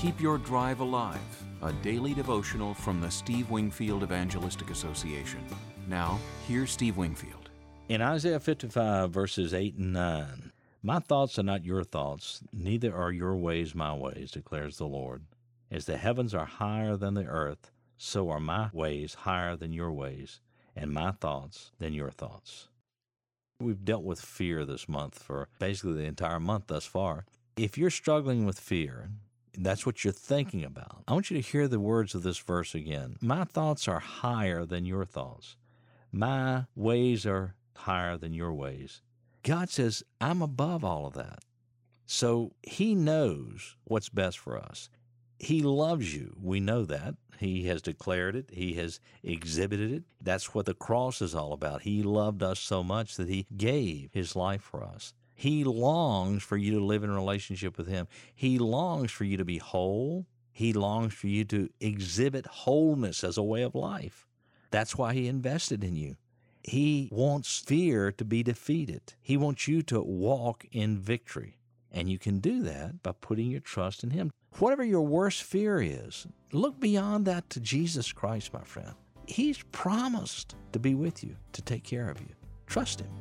Keep Your Drive Alive, a daily devotional from the Steve Wingfield Evangelistic Association. Now, here's Steve Wingfield. In Isaiah 55, verses 8 and 9, "My thoughts are not your thoughts, neither are your ways my ways, declares the Lord. As the heavens are higher than the earth, so are my ways higher than your ways, and my thoughts than your thoughts." We've dealt with fear this month for basically the entire month thus far. If you're struggling with fear, that's what you're thinking about, I want you to hear the words of this verse again. My thoughts are higher than your thoughts. My ways are higher than your ways. God says, I'm above all of that. So He knows what's best for us. He loves you. We know that. He has declared it. He has exhibited it. That's what the cross is all about. He loved us so much that He gave His life for us. He longs for you to live in a relationship with Him. He longs for you to be whole. He longs for you to exhibit wholeness as a way of life. That's why He invested in you. He wants fear to be defeated. He wants you to walk in victory. And you can do that by putting your trust in Him. Whatever your worst fear is, look beyond that to Jesus Christ, my friend. He's promised to be with you, to take care of you. Trust Him.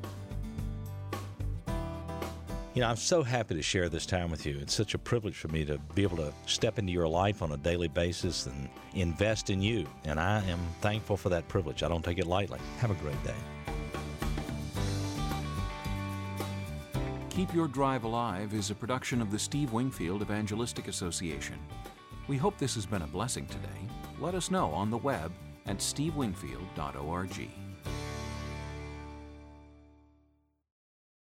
I'm so happy to share this time with you. It's such a privilege for me to be able to step into your life on a daily basis and invest in you. And I am thankful for that privilege. I don't take it lightly. Have a great day. Keep Your Drive Alive is a production of the Steve Wingfield Evangelistic Association. We hope this has been a blessing today. Let us know on the web at stevewingfield.org.